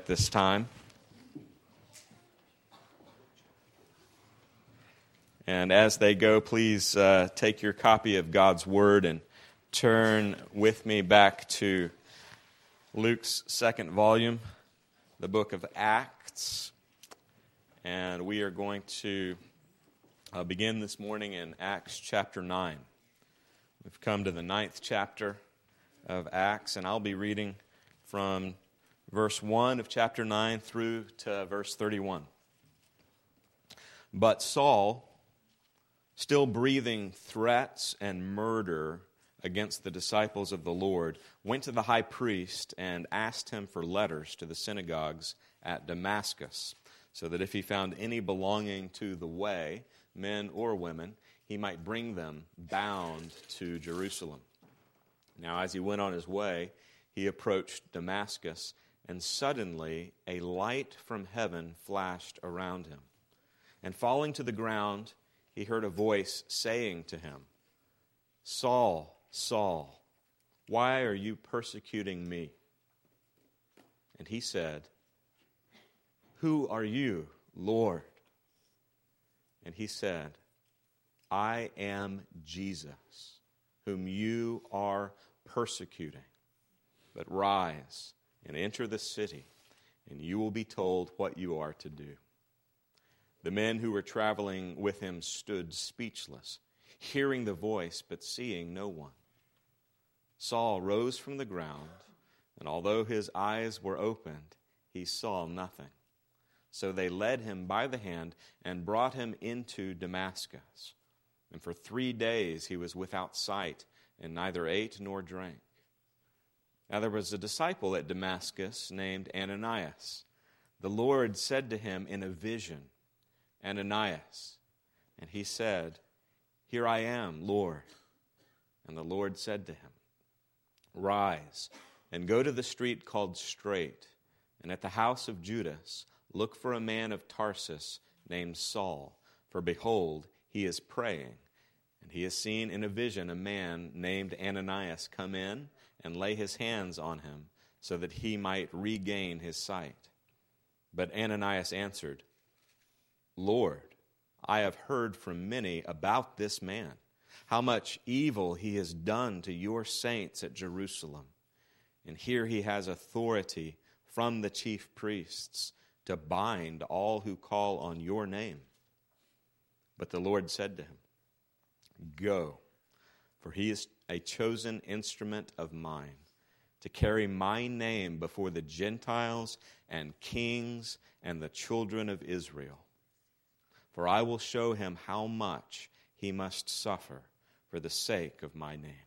at this time. And as they go, please take your copy of God's Word and turn with me back to Luke's second volume, the book of Acts. And we are going to begin this morning in Acts chapter 9. We've come to the 9th chapter of Acts, and I'll be reading from verse 1 of chapter 9 through to verse 31. But Saul, still breathing threats and murder against the disciples of the Lord, went to the high priest and asked him for letters to the synagogues at Damascus, so that if he found any belonging to the way, men or women, he might bring them bound to Jerusalem. Now, as he went on his way, he approached Damascus, and suddenly a light from heaven flashed around him. And falling to the ground, he heard a voice saying to him, "Saul, Saul, why are you persecuting me?" And he said, "Who are you, Lord?" And he said, "I am Jesus, whom you are persecuting. But rise and enter the city, and you will be told what you are to do." The men who were traveling with him stood speechless, hearing the voice but seeing no one. Saul rose from the ground, and although his eyes were opened, he saw nothing. So they led him by the hand and brought him into Damascus. And for 3 days he was without sight, and neither ate nor drank. Now there was a disciple at Damascus named Ananias. The Lord said to him in a vision, "Ananias." And he said, "Here I am, Lord." And the Lord said to him, "Rise and go to the street called Straight, and at the house of Judas look for a man of Tarsus named Saul, for behold, he is praying. And he has seen in a vision a man named Ananias come in and lay his hands on him, so that he might regain his sight." But Ananias answered, "Lord, I have heard from many about this man, how much evil he has done to your saints at Jerusalem. And here he has authority from the chief priests to bind all who call on your name." But the Lord said to him, "Go, for he is a chosen instrument of mine, to carry my name before the Gentiles and kings and the children of Israel. For I will show him how much he must suffer for the sake of my name."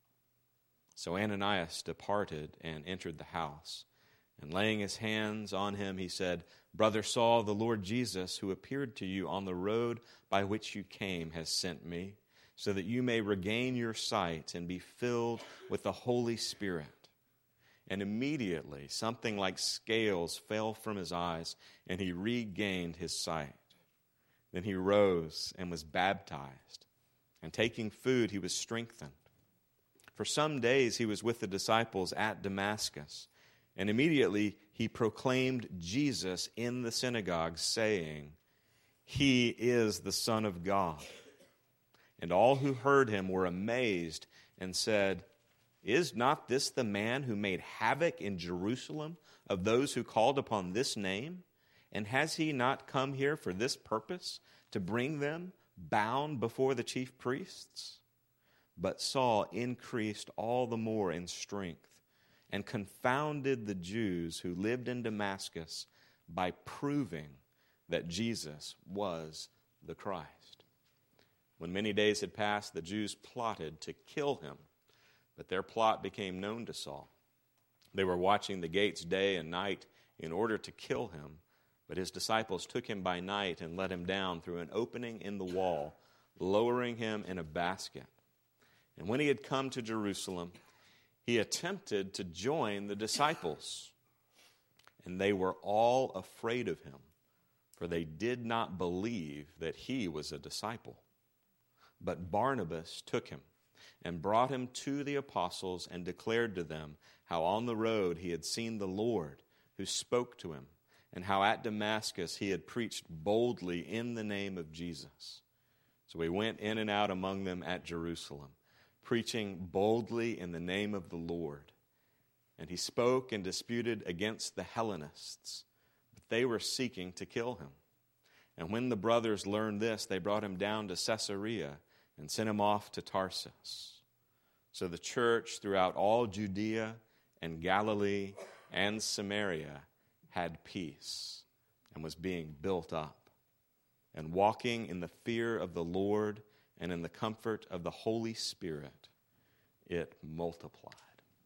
So Ananias departed and entered the house. And laying his hands on him, he said, "Brother Saul, the Lord Jesus, who appeared to you on the road by which you came, has sent me, so that you may regain your sight and be filled with the Holy Spirit." And immediately something like scales fell from his eyes, and he regained his sight. Then he rose and was baptized, and taking food he was strengthened. For some days he was with the disciples at Damascus, and immediately he proclaimed Jesus in the synagogue, saying, "He is the Son of God." And all who heard him were amazed and said, "Is not this the man who made havoc in Jerusalem of those who called upon this name? And has he not come here for this purpose, to bring them bound before the chief priests?" But Saul increased all the more in strength, and confounded the Jews who lived in Damascus by proving that Jesus was the Christ. When many days had passed, the Jews plotted to kill him, but their plot became known to Saul. They were watching the gates day and night in order to kill him, but his disciples took him by night and let him down through an opening in the wall, lowering him in a basket. And when he had come to Jerusalem, he attempted to join the disciples, and they were all afraid of him, for they did not believe that he was a disciple. But Barnabas took him and brought him to the apostles and declared to them how on the road he had seen the Lord who spoke to him, and how at Damascus he had preached boldly in the name of Jesus. So he went in and out among them at Jerusalem, preaching boldly in the name of the Lord. And he spoke and disputed against the Hellenists, but they were seeking to kill him. And when the brothers learned this, they brought him down to Caesarea and sent him off to Tarsus. So the church throughout all Judea and Galilee and Samaria had peace and was being built up, and walking in the fear of the Lord and in the comfort of the Holy Spirit, it multiplied.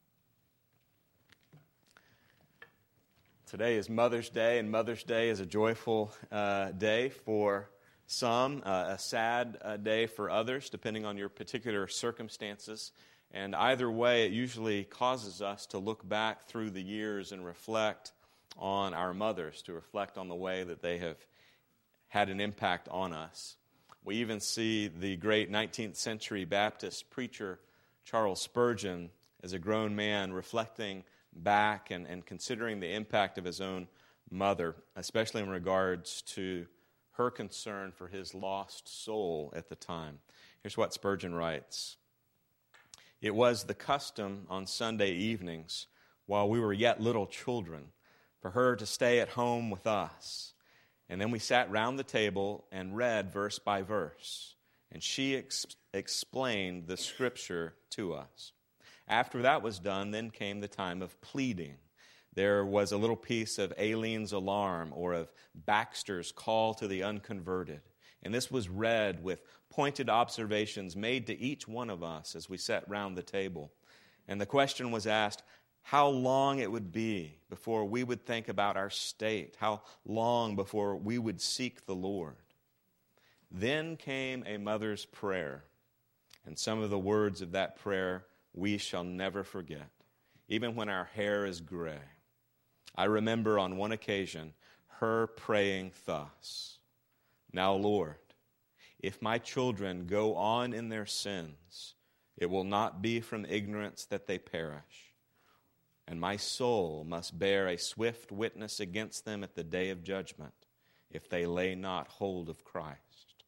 Today is Mother's Day, and Mother's Day is a joyful day for some, a sad day for others, depending on your particular circumstances. And either way, it usually causes us to look back through the years and reflect on our mothers, to reflect on the way that they have had an impact on us. We even see the great 19th century Baptist preacher Charles Spurgeon, as a grown man, reflecting back and considering the impact of his own mother, especially in regards to her concern for his lost soul at the time. Here's what Spurgeon writes. It was the custom on Sunday evenings, while we were yet little children, for her to stay at home with us. And then we sat round the table and read verse by verse, and she explained the Scripture to us. After that was done, then came the time of pleading. There was a little piece of Aileen's Alarm or of Baxter's Call to the Unconverted. And this was read with pointed observations made to each one of us as we sat round the table. And the question was asked, how long it would be before we would think about our state, how long before we would seek the Lord. Then came a mother's prayer, and some of the words of that prayer we shall never forget, even when our hair is gray. I remember on one occasion her praying thus, Now, Lord, if my children go on in their sins, it will not be from ignorance that they perish, and my soul must bear a swift witness against them at the day of judgment, if they lay not hold of Christ.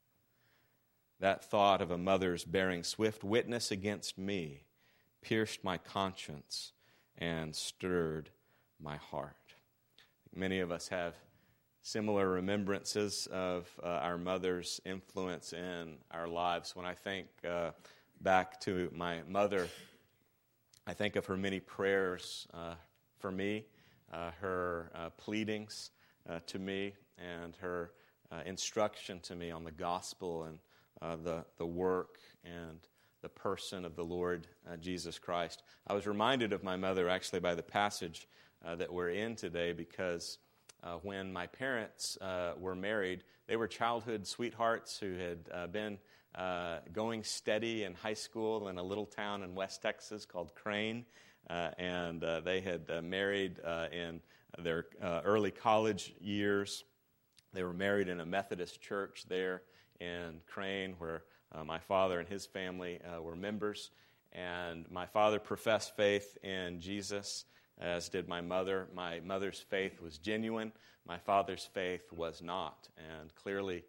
That thought of a mother's bearing swift witness against me pierced my conscience and stirred my heart. Many of us have similar remembrances of our mother's influence in our lives. When I think back to my mother, I think of her many prayers for me, her pleadings to me, and her instruction to me on the gospel and the work and the person of the Lord Jesus Christ. I was reminded of my mother actually by the passage that we're in today, because when my parents were married, they were childhood sweethearts who had been going steady in high school in a little town in West Texas called Crane, and they had married in their early college years. They were married in a Methodist church there in Crane, where my father and his family were members. And my father professed faith in Jesus, as did my mother. My mother's faith was genuine. My father's faith was not. And clearly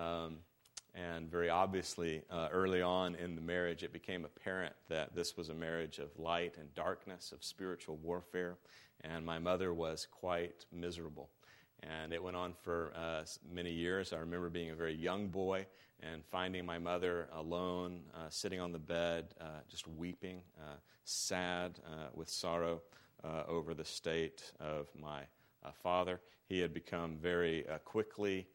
and very obviously early on in the marriage, it became apparent that this was a marriage of light and darkness, of spiritual warfare. And my mother was quite miserable. And it went on for many years. I remember being a very young boy and finding my mother alone, sitting on the bed, just weeping, sad with sorrow over the state of my father. He had become very quickly,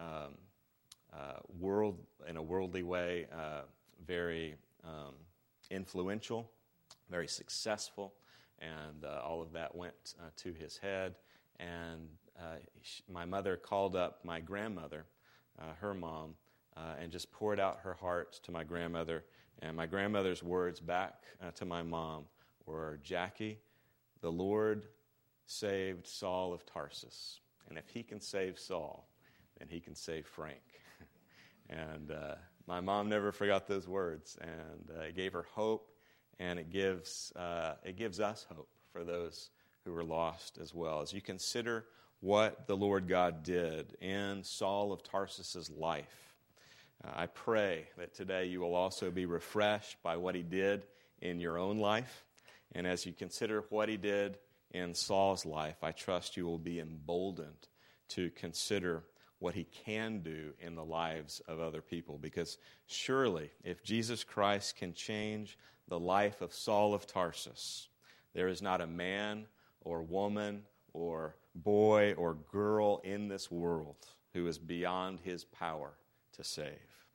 in a worldly way, very influential, very successful, and all of that went to his head. And my mother called up my grandmother, her mom, and just poured out her heart to my grandmother. And my grandmother's words back to my mom were, Jackie, the Lord saved Saul of Tarsus. And if he can save Saul, then he can save Frank. And my mom never forgot those words. And it gave her hope, and it gives us hope for those who were lost as well. As you consider what the Lord God did in Saul of Tarsus's life, I pray that today you will also be refreshed by what he did in your own life. And as you consider what he did in Saul's life, I trust you will be emboldened to consider what he can do in the lives of other people. Because surely, if Jesus Christ can change the life of Saul of Tarsus, there is not a man or woman or boy or girl in this world who is beyond his power to save.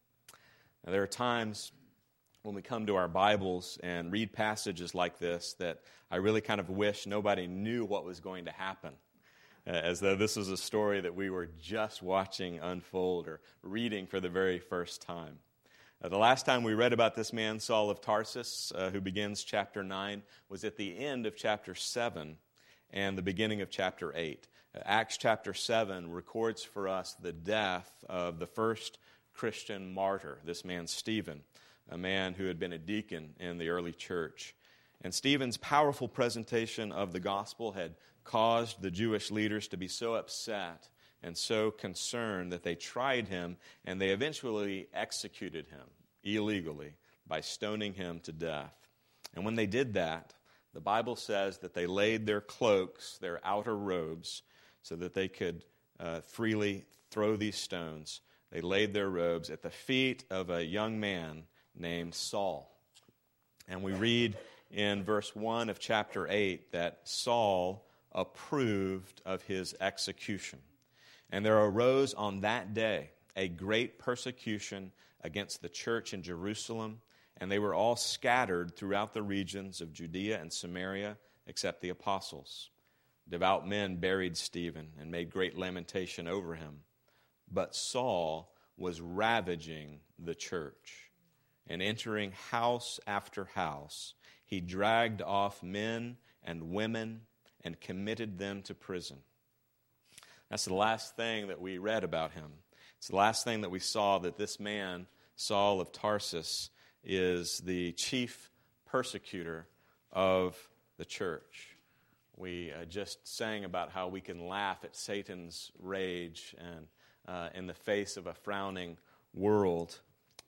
Now, there are times when we come to our Bibles and read passages like this that I really kind of wish nobody knew what was going to happen, as though this was a story that we were just watching unfold or reading for the very first time. The last time we read about this man, Saul of Tarsus, who begins chapter 9, was at the end of chapter 7 and the beginning of chapter 8. Acts chapter 7 records for us the death of the first Christian martyr, this man Stephen, a man who had been a deacon in the early church. And Stephen's powerful presentation of the gospel had caused the Jewish leaders to be so upset and so concerned that they tried him, and they eventually executed him illegally by stoning him to death. And when they did that, the Bible says that they laid their cloaks, their outer robes, so that they could freely throw these stones. They laid their robes at the feet of a young man named Saul. And we read in verse 1 of chapter 8 that Saul approved of his execution. And there arose on that day a great persecution against the church in Jerusalem, and they were all scattered throughout the regions of Judea and Samaria, except the apostles. Devout men buried Stephen and made great lamentation over him. But Saul was ravaging the church, and entering house after house, he dragged off men and women and committed them to prison. That's the last thing that we read about him. It's the last thing that we saw, that this man, Saul of Tarsus, is the chief persecutor of the church. We just sang about how we can laugh at Satan's rage and in the face of a frowning world.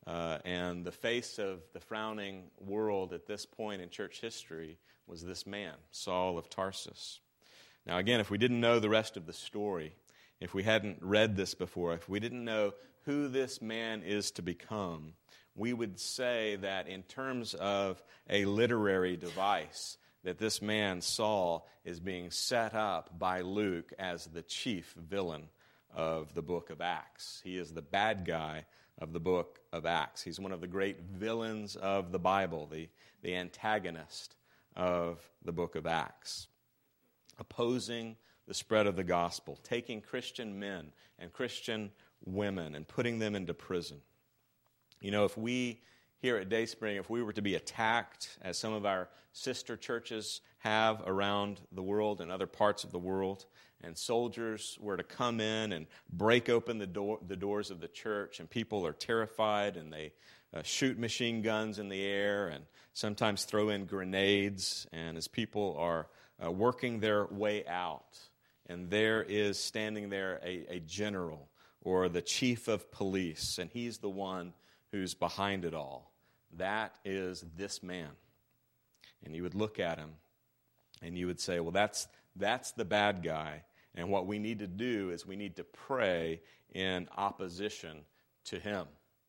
And the face of the frowning world at this point in church history was this man, Saul of Tarsus. Now again, if we didn't know the rest of the story, if we hadn't read this before, if we didn't know who this man is to become, we would say that in terms of a literary device, that this man, Saul, is being set up by Luke as the chief villain of the book of Acts. He is the bad guy of the book of Acts. He's one of the great villains of the Bible, the antagonist of the book of Acts, opposing the spread of the gospel, taking Christian men and Christian women and putting them into prison. You know, if we here at Dayspring, if we were to be attacked, as some of our sister churches have around the world and other parts of the world, and soldiers were to come in and break open the doors of the church, and people are terrified, and they shoot machine guns in the air and sometimes throw in grenades, and as people are working their way out, and there is standing there a general or the chief of police, and he's the one who's behind it all. That is this man. And you would look at him and you would say, well, that's the bad guy, and what we need to do is we need to pray in opposition to him.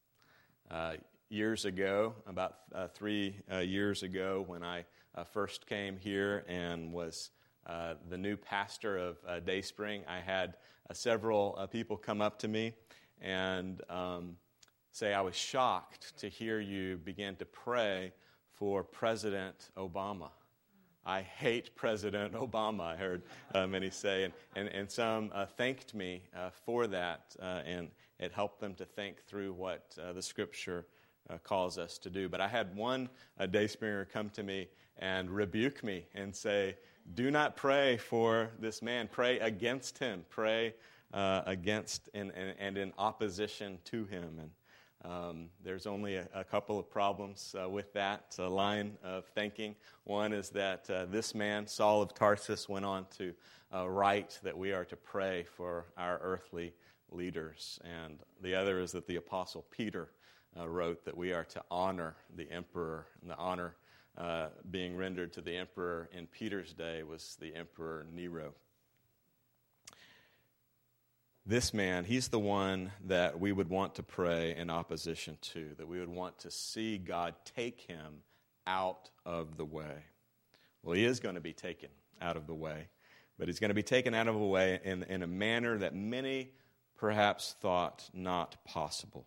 Years ago, about 3 years ago, when I first came here and was the new pastor of Dayspring, I had several people come up to me and say, I was shocked to hear you begin to pray for President Obama. I hate President Obama, I heard many say, and some thanked me for that, and it helped them to think through what the Scripture calls us to do. But I had one Dayspringer come to me and rebuke me and say, do not pray for this man. Pray against him. Pray against and in opposition to him. And There's only a couple of problems with that line of thinking. One is that this man, Saul of Tarsus, went on to write that we are to pray for our earthly leaders. And the other is that the Apostle Peter wrote that we are to honor the emperor. And the honor being rendered to the emperor in Peter's day was the Emperor Nero. This man, he's the one that we would want to pray in opposition to, that we would want to see God take him out of the way. Well, he is going to be taken out of the way, but he's going to be taken out of the way in a manner that many perhaps thought not possible.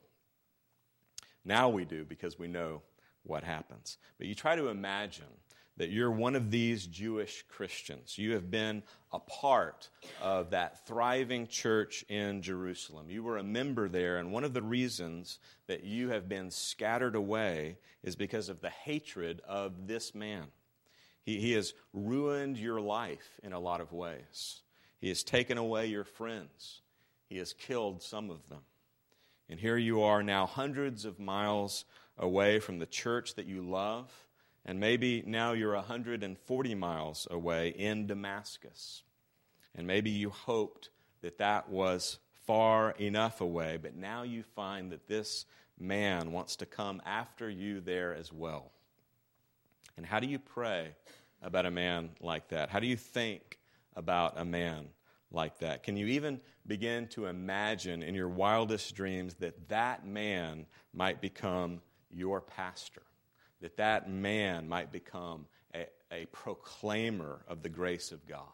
Now we do, because we know what happens. But you try to imagine that you're one of these Jewish Christians. You have been a part of that thriving church in Jerusalem. You were a member there, and one of the reasons that you have been scattered away is because of the hatred of this man. He has ruined your life in a lot of ways. He has taken away your friends. He has killed some of them. And here you are now, hundreds of miles away from the church that you love. And maybe now you're 140 miles away in Damascus. And maybe you hoped that that was far enough away, but now you find that this man wants to come after you there as well. And how do you pray about a man like that? How do you think about a man like that? Can you even begin to imagine in your wildest dreams that that man might become your pastor? That man might become a proclaimer of the grace of God?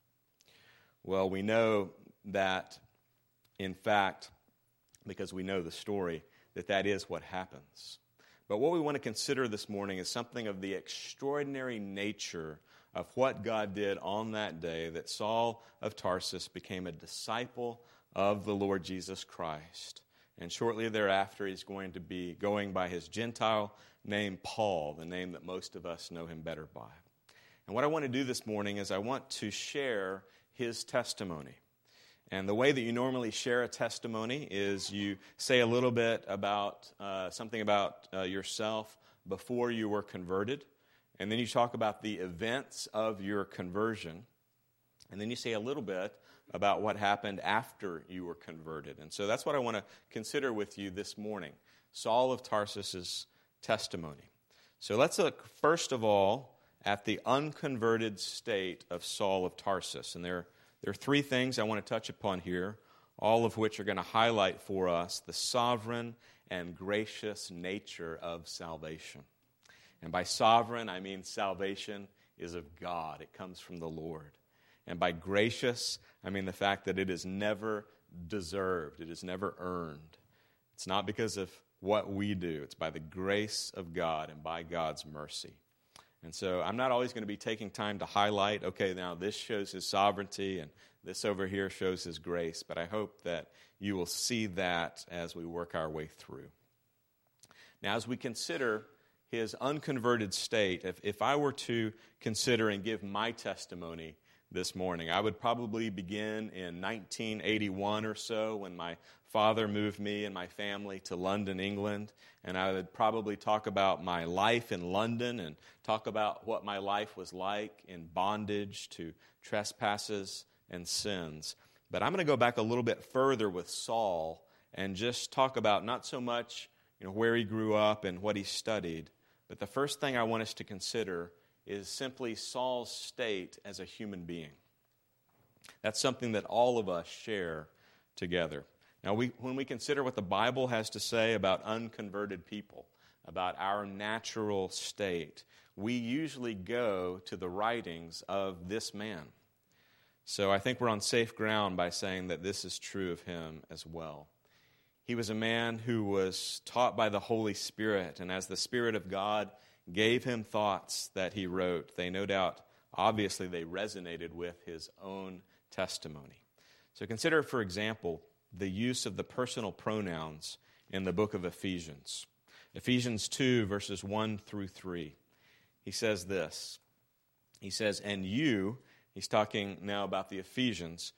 Well, we know that, in fact, because we know the story, that is what happens. But what we want to consider this morning is something of the extraordinary nature of what God did on that day, that Saul of Tarsus became a disciple of the Lord Jesus Christ. And shortly thereafter, he's going to be going by his Gentile name Paul, the name that most of us know him better by. And what I want to do this morning is I want to share his testimony. And the way that you normally share a testimony is you say a little bit about something about yourself before you were converted, and then you talk about the events of your conversion, and then you say a little bit about what happened after you were converted. And so that's what I want to consider with you this morning, Saul of Tarsus's testimony. So let's look first of all at the unconverted state of Saul of Tarsus. And there are three things I want to touch upon here, all of which are going to highlight for us the sovereign and gracious nature of salvation. And by sovereign, I mean salvation is of God. It comes from the Lord. And by gracious, I mean the fact that it is never deserved. It is never earned. It's not because of what we do. It's by the grace of God and by God's mercy. And so I'm not always going to be taking time to highlight, okay, now this shows his sovereignty and this over here shows his grace. But I hope that you will see that as we work our way through. Now, as we consider his unconverted state, if I were to consider and give my testimony this morning, I would probably begin in 1981 or so when my father moved me and my family to London, England, and I would probably talk about my life in London and talk about what my life was like in bondage to trespasses and sins. But I'm going to go back a little bit further with Saul and just talk about not so much where he grew up and what he studied, but the first thing I want us to consider is simply Saul's state as a human being. That's something that all of us share together. Now, when we consider what the Bible has to say about unconverted people, about our natural state, we usually go to the writings of this man. So I think we're on safe ground by saying that this is true of him as well. He was a man who was taught by the Holy Spirit, and as the Spirit of God gave him thoughts that he wrote, they no doubt, obviously, they resonated with his own testimony. So consider, for example, the use of the personal pronouns in the book of Ephesians. Ephesians 2, verses 1 through 3. He says this. He says, and you, he's talking now about the Ephesians,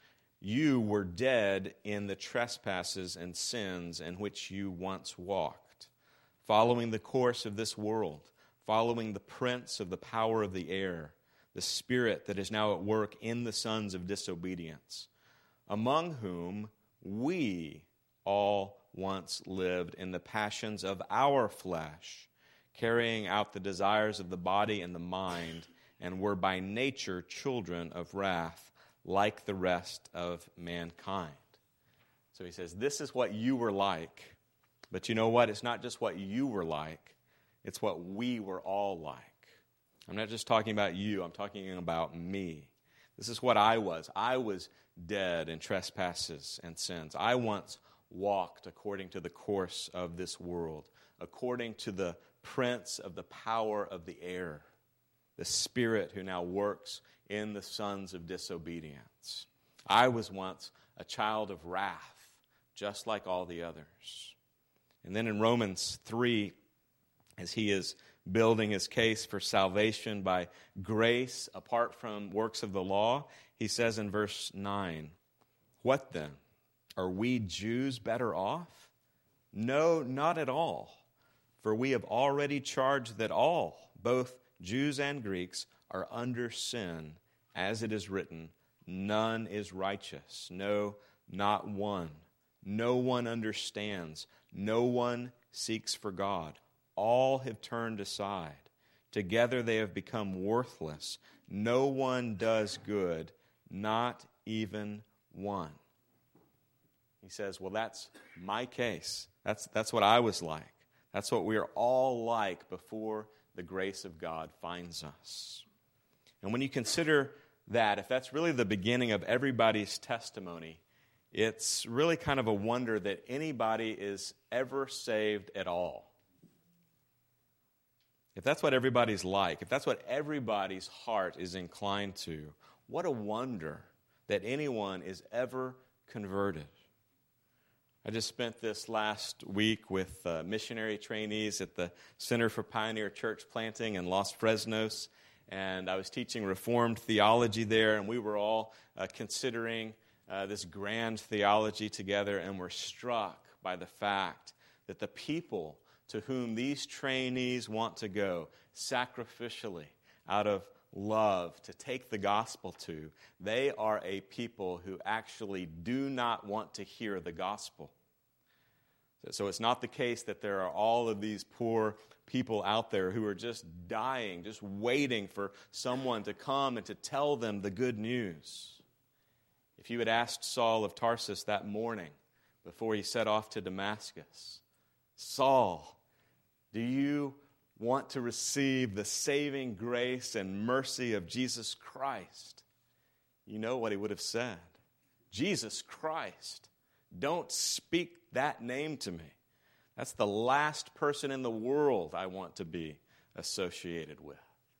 you were dead in the trespasses and sins in which you once walked, following the course of this world, following the prince of the power of the air, the spirit that is now at work in the sons of disobedience, among whom we all once lived in the passions of our flesh, carrying out the desires of the body and the mind, and were by nature children of wrath, like the rest of mankind. So he says, this is what you were like. But you know what? It's not just what you were like. It's what we were all like. I'm not just talking about you. I'm talking about me. This is what I was. I was dead in trespasses and sins. I once walked according to the course of this world, according to the prince of the power of the air, the spirit who now works in the sons of disobedience. I was once a child of wrath, just like all the others. And then in Romans 3, as he is building his case for salvation by grace apart from works of the law, he says in verse 9, "What then? Are we Jews better off? No, not at all. For we have already charged that all, both Jews and Greeks, are under sin, as it is written, none is righteous, no, not one. No one understands, no one seeks for God. All have turned aside. Together they have become worthless. No one does good, not even one." He says, well, that's my case. That's what I was like. That's what we are all like before the grace of God finds us. And when you consider that, if that's really the beginning of everybody's testimony, it's really kind of a wonder that anybody is ever saved at all. If that's what everybody's like, if that's what everybody's heart is inclined to, what a wonder that anyone is ever converted. I just spent this last week with missionary trainees at the Center for Pioneer Church Planting in Los Fresnos, and I was teaching Reformed theology there, and we were all considering this grand theology together, and were struck by the fact that the people to whom these trainees want to go sacrificially out of love to take the gospel to, they are a people who actually do not want to hear the gospel. So it's not the case that there are all of these poor people out there who are just dying, just waiting for someone to come and to tell them the good news. If you had asked Saul of Tarsus that morning before he set off to Damascus, "Saul, do you want to receive the saving grace and mercy of Jesus Christ?" You know what he would have said. "Jesus Christ, don't speak that name to me. That's the last person in the world I want to be associated with."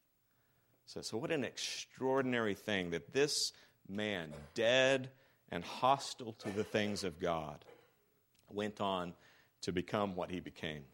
So what an extraordinary thing that this man, dead and hostile to the things of God, went on to become what he became.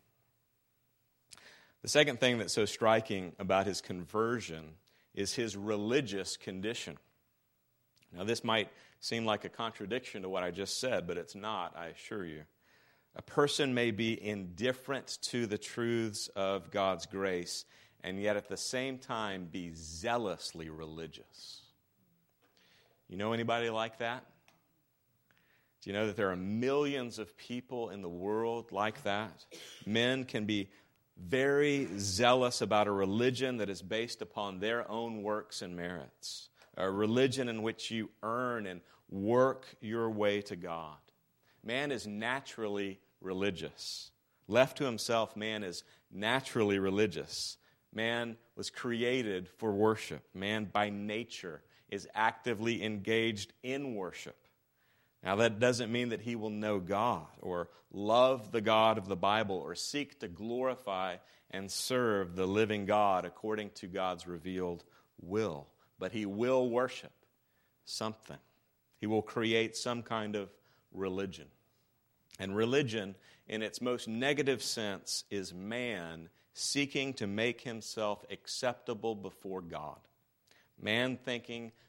The second thing that's so striking about his conversion is his religious condition. Now, this might seem like a contradiction to what I just said, but it's not, I assure you. A person may be indifferent to the truths of God's grace and yet at the same time be zealously religious. You know anybody like that? Do you know that there are millions of people in the world like that? Men can be very zealous about a religion that is based upon their own works and merits, a religion in which you earn and work your way to God. Man is naturally religious. Left to himself, man is naturally religious. Man was created for worship. Man by nature is actively engaged in worship. Now, that doesn't mean that he will know God or love the God of the Bible or seek to glorify and serve the living God according to God's revealed will. But he will worship something. He will create some kind of religion. And religion, in its most negative sense, is man seeking to make himself acceptable before God. Man thinking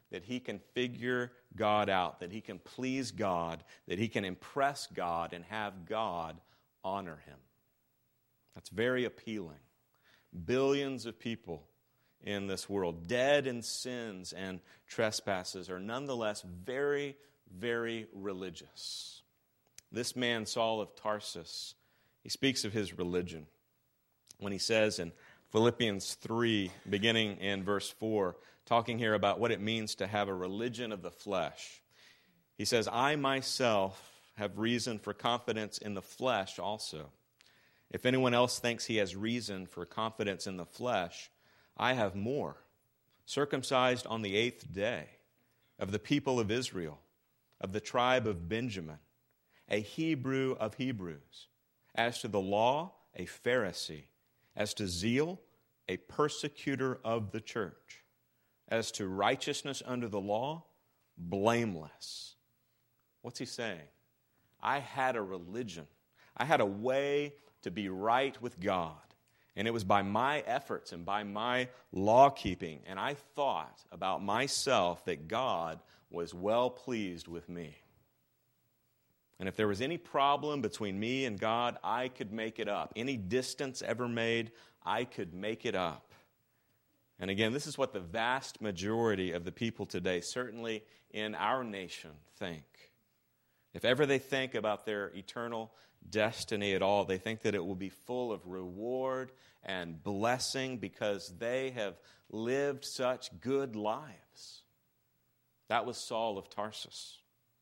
that he can figure God out, that he can please God, that he can impress God and have God honor him. That's very appealing. Billions of people in this world, dead in sins and trespasses, are nonetheless very, very religious. This man, Saul of Tarsus, he speaks of his religion when he says in Philippians 3, beginning in verse 4, talking here about what it means to have a religion of the flesh. He says, I myself have reason for confidence in the flesh also. If anyone else thinks he has reason for confidence in the flesh, I have more. Circumcised on the 8th day, of the people of Israel, of the tribe of Benjamin, a Hebrew of Hebrews. As to the law, a Pharisee. As to zeal, a persecutor of the church. As to righteousness under the law, blameless. What's he saying? I had a religion. I had a way to be right with God. And it was by my efforts and by my law keeping. And I thought about myself that God was well pleased with me. And if there was any problem between me and God, I could make it up. Any distance ever made, I could make it up. And again, this is what the vast majority of the people today, certainly in our nation, think. If ever they think about their eternal destiny at all, they think that it will be full of reward and blessing because they have lived such good lives. That was Saul of Tarsus.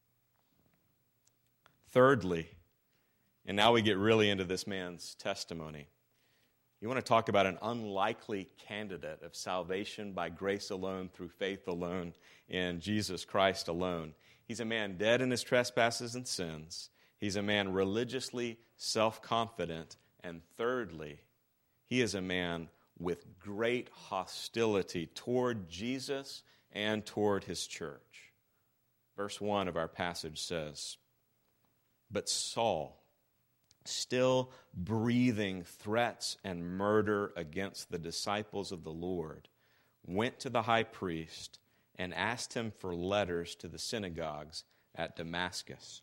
Thirdly, and now we get really into this man's testimony. You want to talk about an unlikely candidate of salvation by grace alone, through faith alone, in Jesus Christ alone. He's a man dead in his trespasses and sins. He's a man religiously self-confident. And thirdly, he is a man with great hostility toward Jesus and toward his church. Verse 1 of our passage says, But Saul, still breathing threats and murder against the disciples of the Lord, went to the high priest and asked him for letters to the synagogues at Damascus.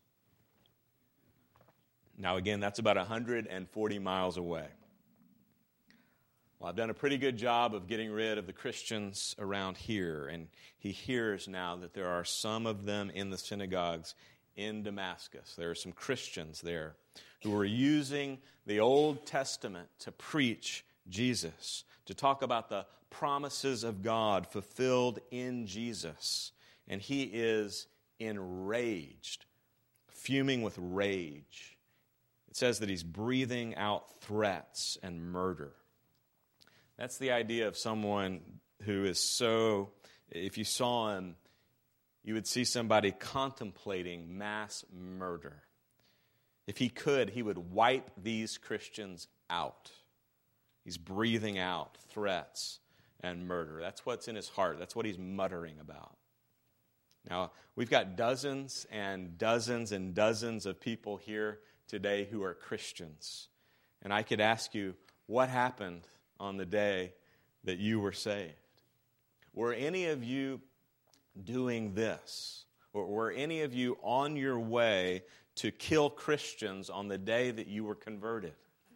Now again, that's about 140 miles away. Well, I've done a pretty good job of getting rid of the Christians around here, and he hears now that there are some of them in the synagogues in Damascus. There are some Christians there who are using the Old Testament to preach Jesus, to talk about the promises of God fulfilled in Jesus. And he is enraged, fuming with rage. It says that he's breathing out threats and murder. That's the idea of someone who is so, if you saw him, you would see somebody contemplating mass murder. If he could, he would wipe these Christians out. He's breathing out threats and murder. That's what's in his heart. That's what he's muttering about. Now, we've got dozens and dozens and dozens of people here today who are Christians. And I could ask you, what happened on the day that you were saved? Were any of you doing this? Or were any of you on your way to kill Christians on the day that you were converted?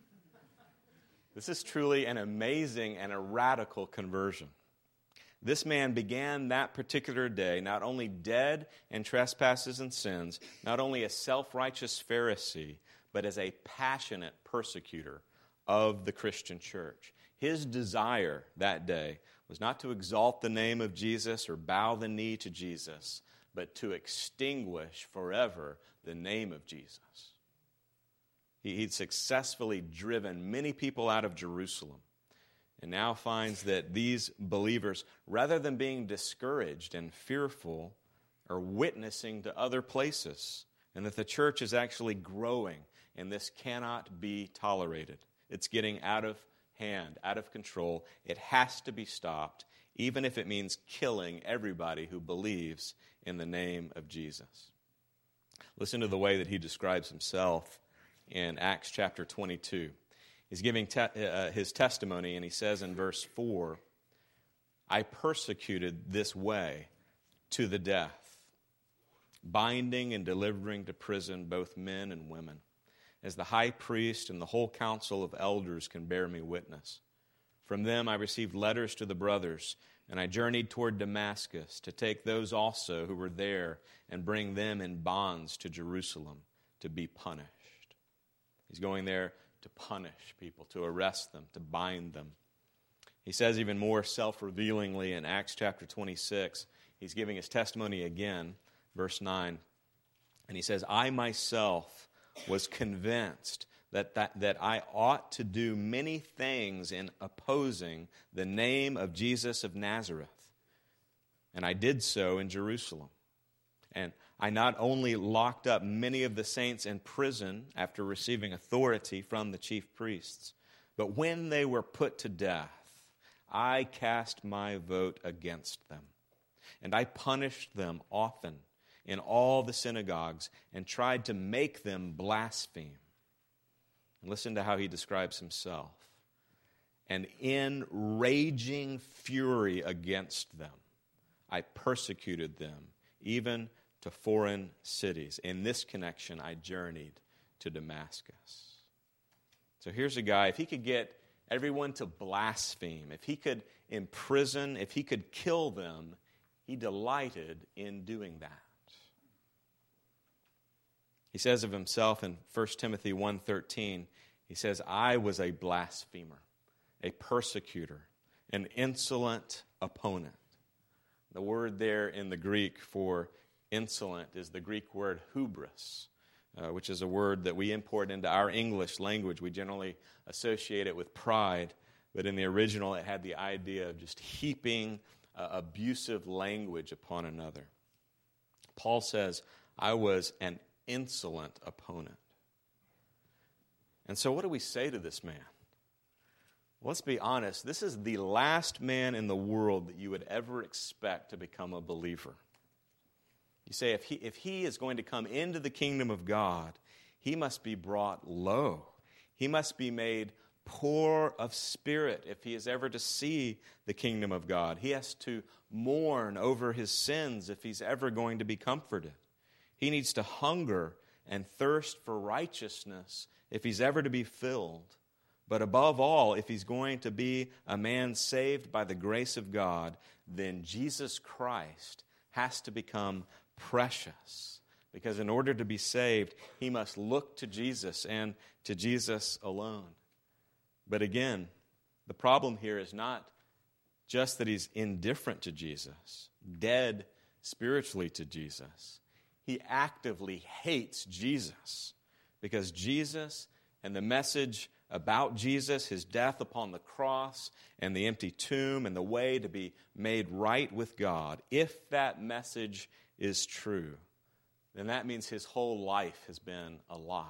This is truly an amazing and a radical conversion. This man began that particular day not only dead in trespasses and sins, not only a self-righteous Pharisee, but as a passionate persecutor of the Christian church. His desire that day was not to exalt the name of Jesus or bow the knee to Jesus, but to extinguish forever the name of Jesus. He'd successfully driven many people out of Jerusalem, and now finds that these believers, rather than being discouraged and fearful, are witnessing to other places, and that the church is actually growing, and this cannot be tolerated. It's getting out of hand, out of control. It has to be stopped, even if it means killing everybody who believes in the name of Jesus. Listen to the way that he describes himself in Acts chapter 22. He's giving his testimony, and he says in verse 4, I persecuted this way to the death, binding and delivering to prison both men and women, as the high priest and the whole council of elders can bear me witness. From them I received letters to the brothers, and I journeyed toward Damascus to take those also who were there and bring them in bonds to Jerusalem to be punished. He's going there to punish people, to arrest them, to bind them. He says even more self-revealingly in Acts chapter 26, he's giving his testimony again, verse 9, and he says, I myself was convinced that I ought to do many things in opposing the name of Jesus of Nazareth. And I did so in Jerusalem. And I not only locked up many of the saints in prison after receiving authority from the chief priests, but when they were put to death, I cast my vote against them. And I punished them often in all the synagogues and tried to make them blaspheme. And listen to how he describes himself. And in raging fury against them, I persecuted them, even to foreign cities. In this connection, I journeyed to Damascus. So here's a guy, if he could get everyone to blaspheme, if he could imprison, if he could kill them, he delighted in doing that. He says of himself in 1 Timothy 1:13, he says, I was a blasphemer, a persecutor, an insolent opponent. The word there in the Greek for insolent is the Greek word hubris, which is a word that we import into our English language. We generally associate it with pride, but in the original it had the idea of just heaping abusive language upon another. Paul says, I was an insolent opponent. And so what do we say to this man? Well, let's be honest. This is the last man in the world that you would ever expect to become a believer. You say, if he is going to come into the kingdom of God, he must be brought low. He must be made poor of spirit if he is ever to see the kingdom of God. He has to mourn over his sins if he's ever going to be comforted. He needs to hunger and thirst for righteousness if he's ever to be filled. But above all, if he's going to be a man saved by the grace of God, then Jesus Christ has to become precious. Because in order to be saved, he must look to Jesus and to Jesus alone. But again, the problem here is not just that he's indifferent to Jesus, dead spiritually to Jesus. He actively hates Jesus because Jesus and the message about Jesus, his death upon the cross and the empty tomb and the way to be made right with God, if that message is true, then that means his whole life has been a lie.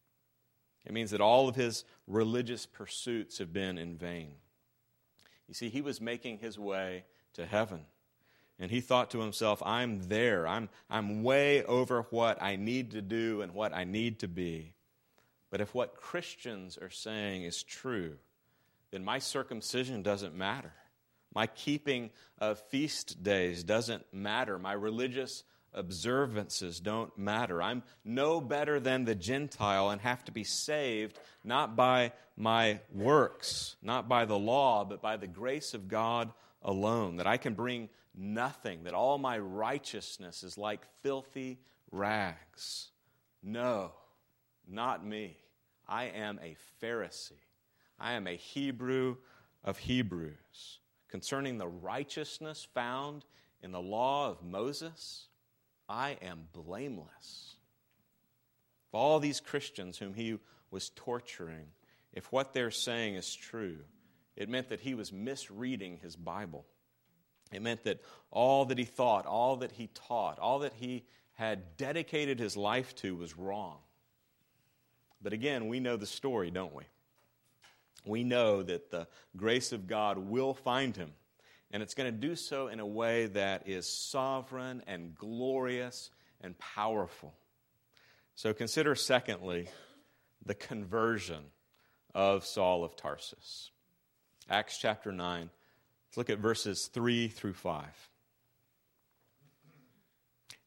It means that all of his religious pursuits have been in vain. You see, he was making his way to heaven. And he thought to himself, I'm there. I'm way over what I need to do and what I need to be. But if what Christians are saying is true, then my circumcision doesn't matter. My keeping of feast days doesn't matter. My religious observances don't matter. I'm no better than the Gentile and have to be saved not by my works, not by the law, but by the grace of God alone. That I can bring nothing, that all my righteousness is like filthy rags. No, not me. I am a Pharisee. I am a Hebrew of Hebrews. Concerning the righteousness found in the law of Moses, I am blameless. If all these Christians whom he was torturing, if what they're saying is true, it meant that he was misreading his Bible. It meant that all that he thought, all that he taught, all that he had dedicated his life to was wrong. But again, we know the story, don't we? We know that the grace of God will find him, and it's going to do so in a way that is sovereign and glorious and powerful. So consider, secondly, the conversion of Saul of Tarsus. Acts chapter 9. Let's look at verses 3 through 5.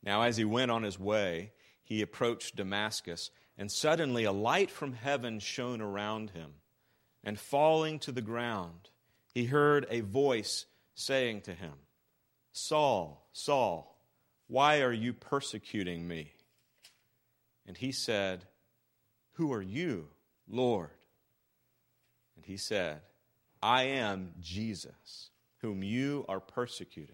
Now as he went on his way, he approached Damascus, and suddenly a light from heaven shone around him. And falling to the ground, he heard a voice saying to him, Saul, Saul, why are you persecuting me? And he said, Who are you, Lord? And he said, I am Jesus, whom you are persecuting.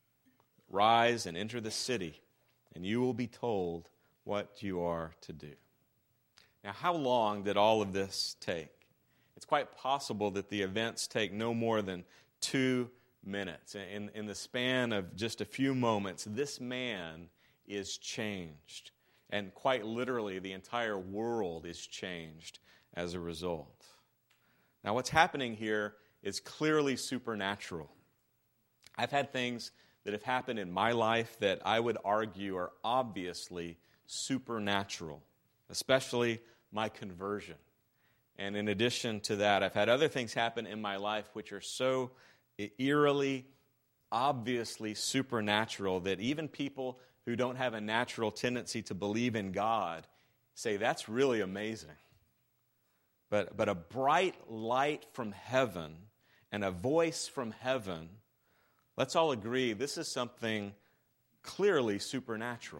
Rise and enter the city, and you will be told what you are to do. Now, how long did all of this take? It's quite possible that the events take no more than 2 minutes. In the span of just a few moments, this man is changed. And quite literally, the entire world is changed as a result. Now, what's happening here is clearly supernatural. I've had things that have happened in my life that I would argue are obviously supernatural, especially my conversion. And in addition to that, I've had other things happen in my life which are so eerily, obviously supernatural that even people who don't have a natural tendency to believe in God say, that's really amazing. But a bright light from heaven and a voice from heaven, let's all agree this is something clearly supernatural.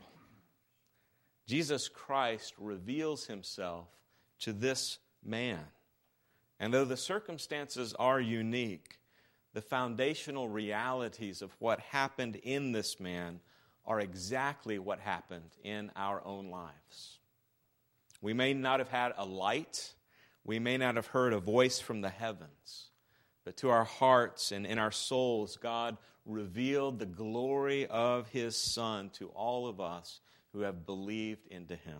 Jesus Christ reveals himself to this man. And though the circumstances are unique, the foundational realities of what happened in this man are exactly what happened in our own lives. We may not have had a light, we may not have heard a voice from the heavens, but to our hearts and in our souls, God revealed the glory of his Son to all of us who have believed into him.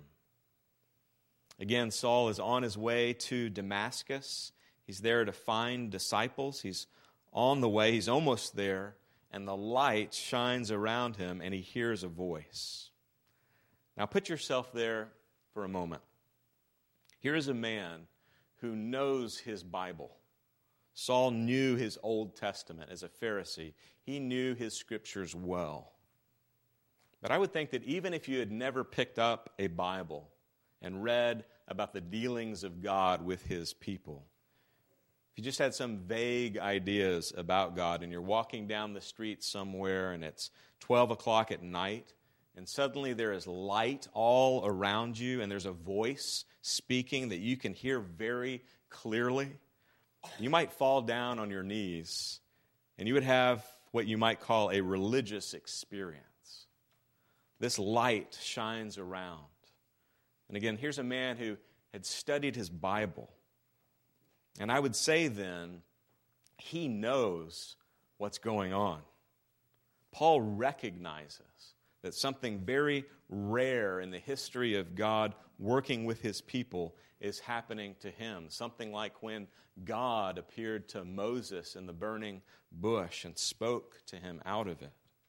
Again, Saul is on his way to Damascus. He's there to find disciples. He's on the way. He's almost there. And the light shines around him, and he hears a voice. Now put yourself there for a moment. Here is a man who knows his Bible. Saul knew his Old Testament as a Pharisee. He knew his scriptures well. But I would think that even if you had never picked up a Bible and read about the dealings of God with his people, if you just had some vague ideas about God and you're walking down the street somewhere and it's 12 o'clock at night and suddenly there is light all around you and there's a voice speaking that you can hear very clearly, you might fall down on your knees and you would have what you might call a religious experience. This light shines around. And again, here's a man who had studied his Bible. And I would say then, he knows what's going on. Paul recognizes that something very rare in the history of God working with his people is happening to him. Something like when God appeared to Moses in the burning bush and spoke to him out of it.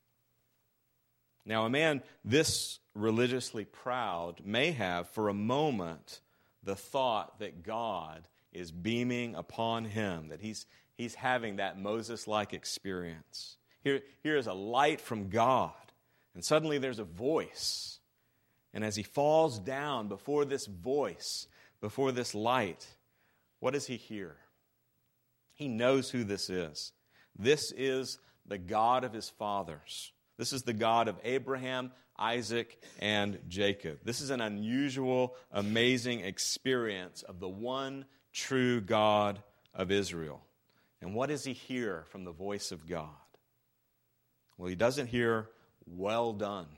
Now, a man this religiously proud may have, for a moment, the thought that God is beaming upon him, that he's having that Moses-like experience. Here is a light from God, and suddenly there's a voice. And as he falls down before this voice, before this light, what does he hear? He knows who this is. This is the God of his fathers. This is the God of Abraham, Isaac, and Jacob. This is an unusual, amazing experience of the one true God of Israel. And what does he hear from the voice of God? Well, he doesn't hear, well done.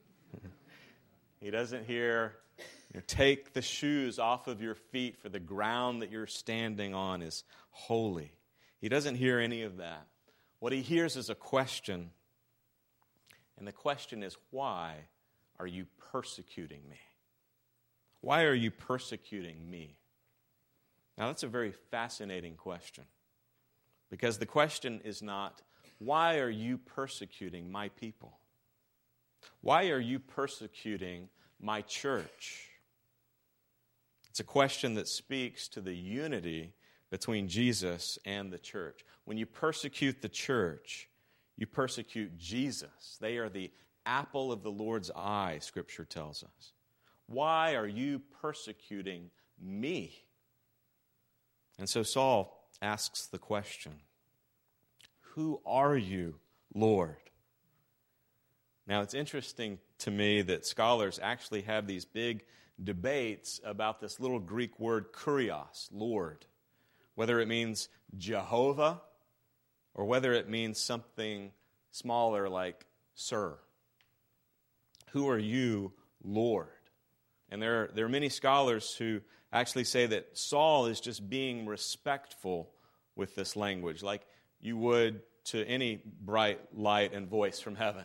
He doesn't hear, take the shoes off of your feet, for the ground that you're standing on is holy. He doesn't hear any of that. What he hears is a question. And the question is, why are you persecuting me? Why are you persecuting me? Now, that's a very fascinating question. Because the question is not, why are you persecuting my people? Why are you persecuting my church? It's a question that speaks to the unity between Jesus and the church. When you persecute the church, you persecute Jesus. They are the apple of the Lord's eye, Scripture tells us. Why are you persecuting me? And so Saul asks the question, who are you, Lord? Now, it's interesting to me that scholars actually have these big debates about this little Greek word kurios, Lord, whether it means Jehovah or whether it means something smaller like sir. Who are you, Lord? And there are many scholars who actually say that Saul is just being respectful with this language, like you would to any bright light and voice from heaven.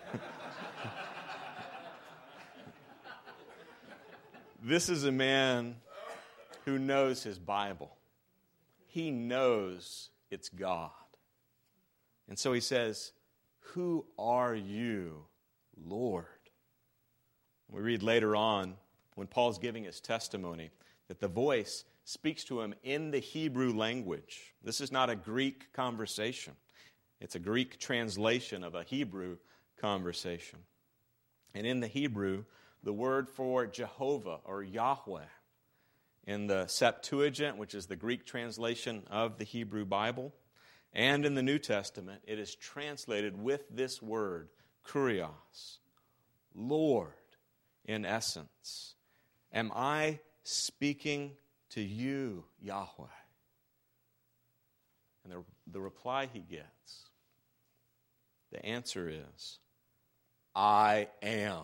This is a man who knows his Bible. He knows it's God. And so he says, who are you, Lord? We read later on, when Paul's giving his testimony, that the voice speaks to him in the Hebrew language. This is not a Greek conversation. It's a Greek translation of a Hebrew conversation. And in the Hebrew, the word for Jehovah or Yahweh, in the Septuagint, which is the Greek translation of the Hebrew Bible, and in the New Testament, it is translated with this word, kurios, Lord, in essence. Am I speaking to you, Yahweh? And the reply he gets, the answer is, I am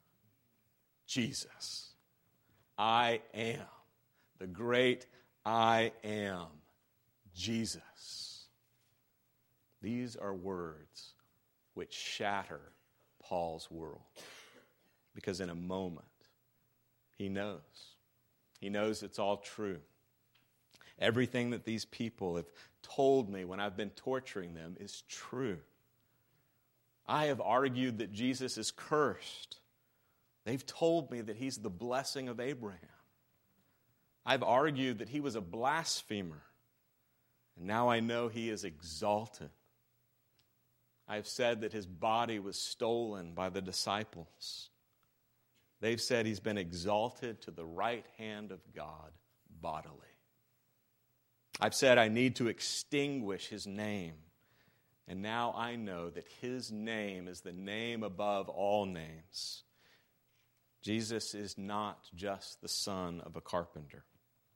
Jesus. I am the great I am Jesus. These are words which shatter Paul's world. Because in a moment, he knows. He knows it's all true. Everything that these people have told me when I've been torturing them is true. I have argued that Jesus is cursed. They've told me that he's the blessing of Abraham. I've argued that he was a blasphemer. And now I know he is exalted. I've said that his body was stolen by the disciples. They've said he's been exalted to the right hand of God bodily. I've said I need to extinguish his name. And now I know that his name is the name above all names. Jesus is not just the son of a carpenter.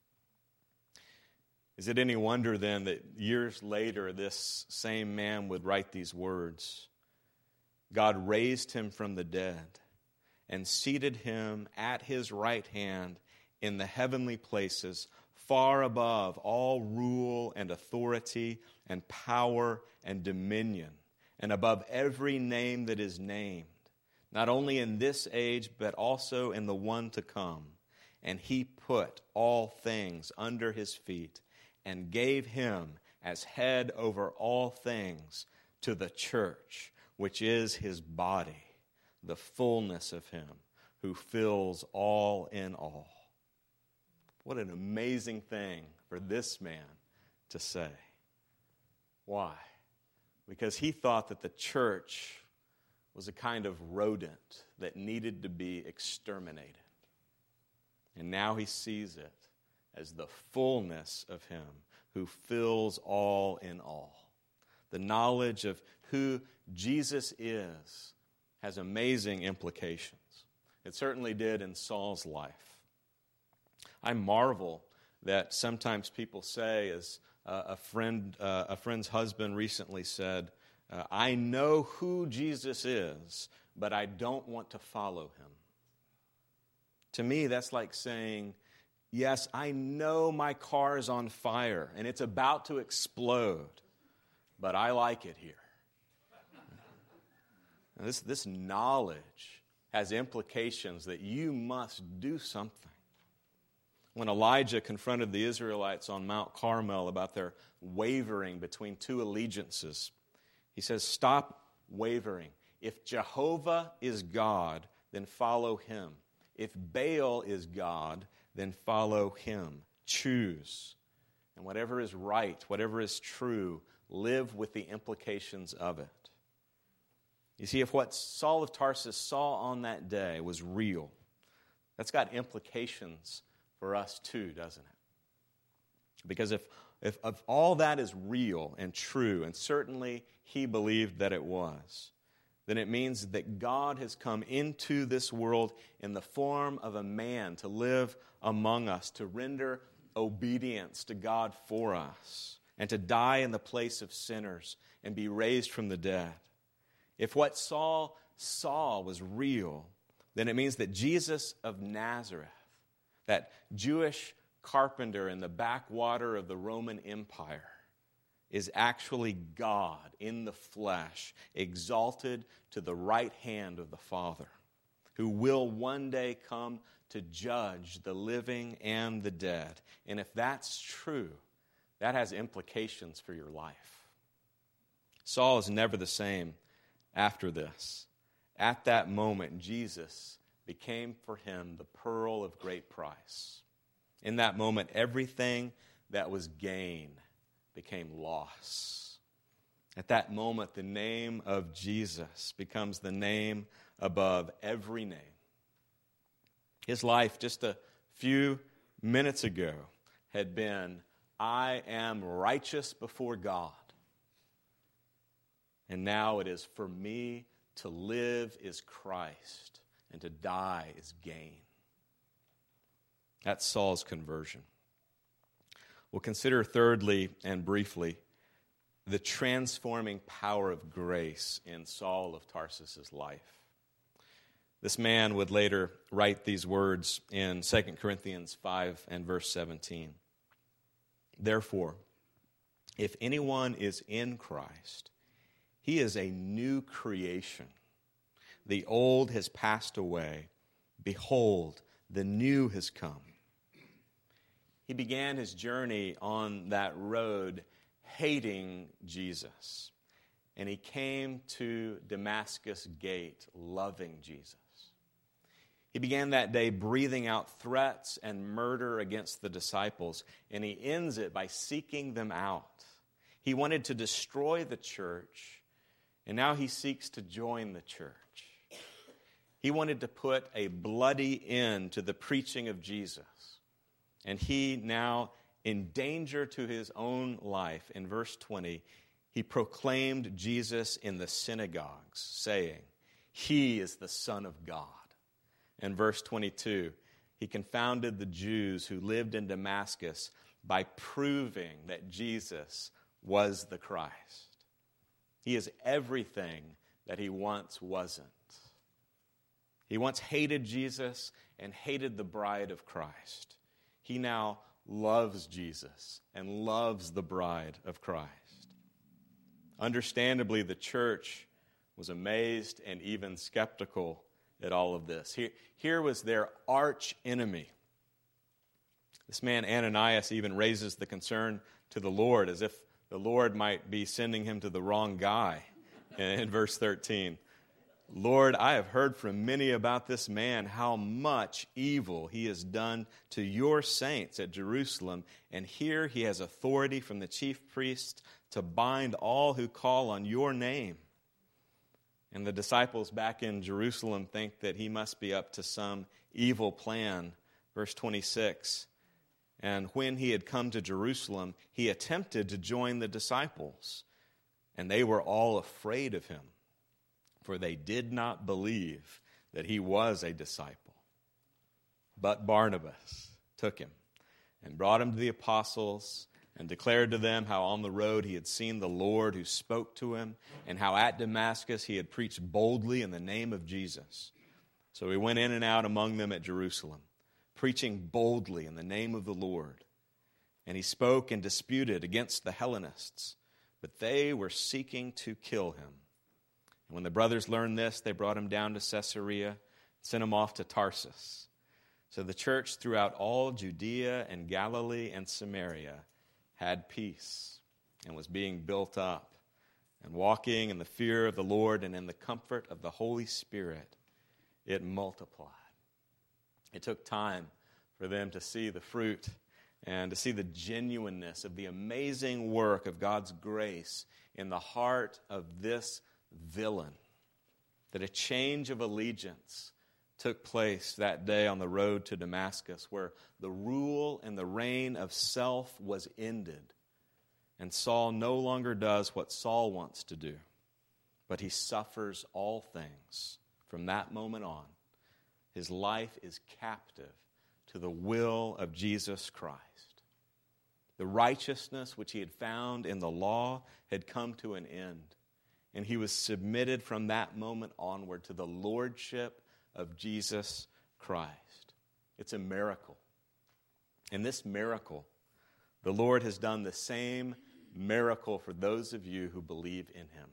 Is it any wonder then that years later this same man would write these words? God raised him from the dead and seated him at his right hand in the heavenly places, far above all rule and authority and power and dominion, and above every name that is named, not only in this age, but also in the one to come. And he put all things under his feet and gave him as head over all things to the church, which is his body, the fullness of him who fills all in all. What an amazing thing for this man to say. Why? Because he thought that the church was a kind of rodent that needed to be exterminated. And now he sees it as the fullness of him who fills all in all. The knowledge of who Jesus is has amazing implications. It certainly did in Saul's life. I marvel that sometimes people say, as a friend's husband recently said, I know who Jesus is, but I don't want to follow him. To me, that's like saying, yes, I know my car is on fire and it's about to explode, but I like it here. And this knowledge has implications that you must do something. When Elijah confronted the Israelites on Mount Carmel about their wavering between two allegiances, he says, stop wavering. If Jehovah is God, then follow him. If Baal is God, then follow him. Choose. And whatever is right, whatever is true, live with the implications of it. You see, if what Saul of Tarsus saw on that day was real, that's got implications for us too, doesn't it? Because if all that is real and true, and certainly he believed that it was, then it means that God has come into this world in the form of a man to live among us, to render obedience to God for us, and to die in the place of sinners and be raised from the dead. If what Saul saw was real, then it means that Jesus of Nazareth, that Jewish carpenter in the backwater of the Roman Empire, is actually God in the flesh, exalted to the right hand of the Father, who will one day come to judge the living and the dead. And if that's true, that has implications for your life. Saul is never the same after this. At that moment, Jesus became for him the pearl of great price. In that moment, everything that was gain became loss. At that moment, the name of Jesus becomes the name above every name. His life just a few minutes ago had been, I am righteous before God. And now it is, for me to live is Christ, and to die is gain. That's Saul's conversion. We'll consider thirdly and briefly the transforming power of grace in Saul of Tarsus' life. This man would later write these words in 2 Corinthians 5 and verse 17. Therefore, if anyone is in Christ, he is a new creation. The old has passed away. Behold, the new has come. He began his journey on that road hating Jesus. And he came to Damascus Gate loving Jesus. He began that day breathing out threats and murder against the disciples. And he ends it by seeking them out. He wanted to destroy the church. And now he seeks to join the church. He wanted to put a bloody end to the preaching of Jesus. And he now, in danger to his own life, in verse 20, he proclaimed Jesus in the synagogues, saying, He is the Son of God. In verse 22, he confounded the Jews who lived in Damascus by proving that Jesus was the Christ. He is everything that he once wasn't. He once hated Jesus and hated the bride of Christ. He now loves Jesus and loves the bride of Christ. Understandably, the church was amazed and even skeptical at all of this. Here was their arch enemy. This man Ananias even raises the concern to the Lord, as if the Lord might be sending him to the wrong guy. In verse 13, Lord, I have heard from many about this man, how much evil he has done to your saints at Jerusalem, and here he has authority from the chief priests to bind all who call on your name. And the disciples back in Jerusalem think that he must be up to some evil plan. Verse 26, and when he had come to Jerusalem, he attempted to join the disciples, and they were all afraid of him, for they did not believe that he was a disciple. But Barnabas took him and brought him to the apostles and declared to them how on the road he had seen the Lord who spoke to him, and how at Damascus he had preached boldly in the name of Jesus. So he went in and out among them at Jerusalem, preaching boldly in the name of the Lord. And he spoke and disputed against the Hellenists, but they were seeking to kill him. And when the brothers learned this, they brought him down to Caesarea, sent him off to Tarsus. So the church throughout all Judea and Galilee and Samaria had peace and was being built up, and walking in the fear of the Lord and in the comfort of the Holy Spirit, it multiplied. It took time for them to see the fruit and to see the genuineness of the amazing work of God's grace in the heart of this villain. that a change of allegiance took place that day on the road to Damascus, where the rule and the reign of self was ended. And Saul no longer does what Saul wants to do, but he suffers all things. From that moment on, his life is captive to the will of Jesus Christ. The righteousness which he had found in the law had come to an end, and he was submitted from that moment onward to the lordship of Jesus Christ. It's a miracle. In this miracle, the Lord has done the same miracle for those of you who believe in him.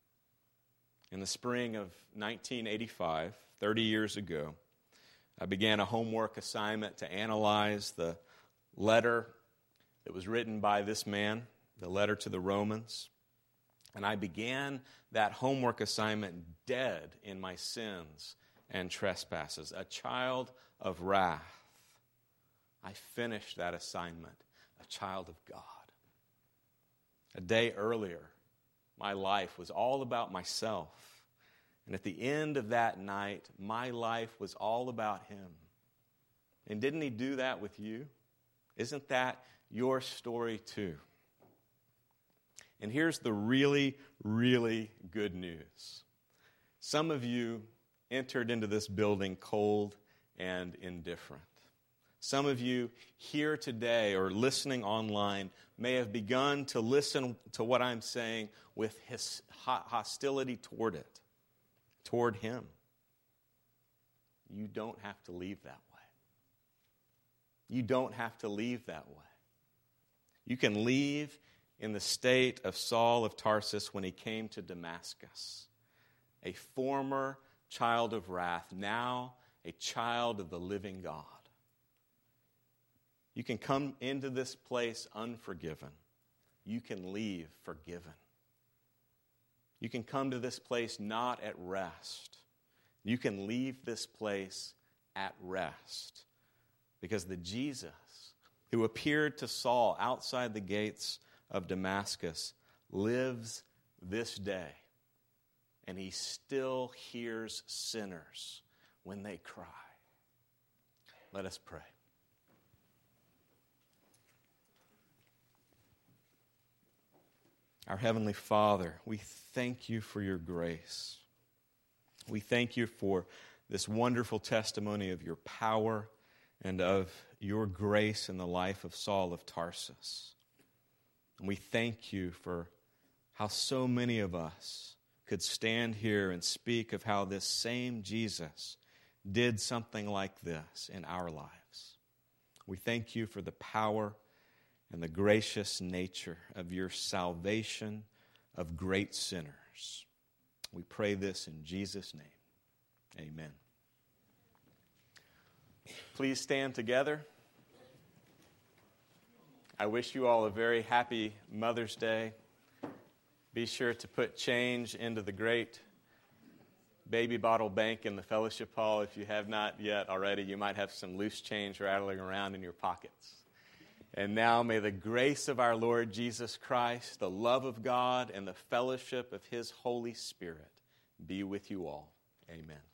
In the spring of 1985, 30 years ago, I began a homework assignment to analyze the letter that was written by this man, the letter to the Romans. And I began that homework assignment dead in my sins and trespasses, a child of wrath. I finished that assignment, a child of God. A day earlier, my life was all about myself. And at the end of that night, my life was all about him. And didn't he do that with you? Isn't that your story too? And here's the really, really good news. Some of you entered into this building cold and indifferent. Some of you here today or listening online may have begun to listen to what I'm saying with hostility toward it, toward him. You don't have to leave that way. You don't have to leave that way. You can leave in the state of Saul of Tarsus when he came to Damascus, a former child of wrath, now a child of the living God. You can come into this place unforgiven. You can leave forgiven. You can come to this place not at rest. You can leave this place at rest. Because the Jesus who appeared to Saul outside the gates of Damascus lives this day. And he still hears sinners when they cry. Let us pray. Our Heavenly Father, we thank you for your grace. We thank you for this wonderful testimony of your power and of your grace in the life of Saul of Tarsus. And we thank you for how so many of us could stand here and speak of how this same Jesus did something like this in our lives. We thank you for the power and the gracious nature of your salvation of great sinners. We pray this in Jesus' name. Amen. Please stand together. I wish you all a very happy Mother's Day. Be sure to put change into the great baby bottle bank in the fellowship hall. If you have not yet already, you might have some loose change rattling around in your pockets. And now may the grace of our Lord Jesus Christ, the love of God, and the fellowship of his Holy Spirit be with you all. Amen.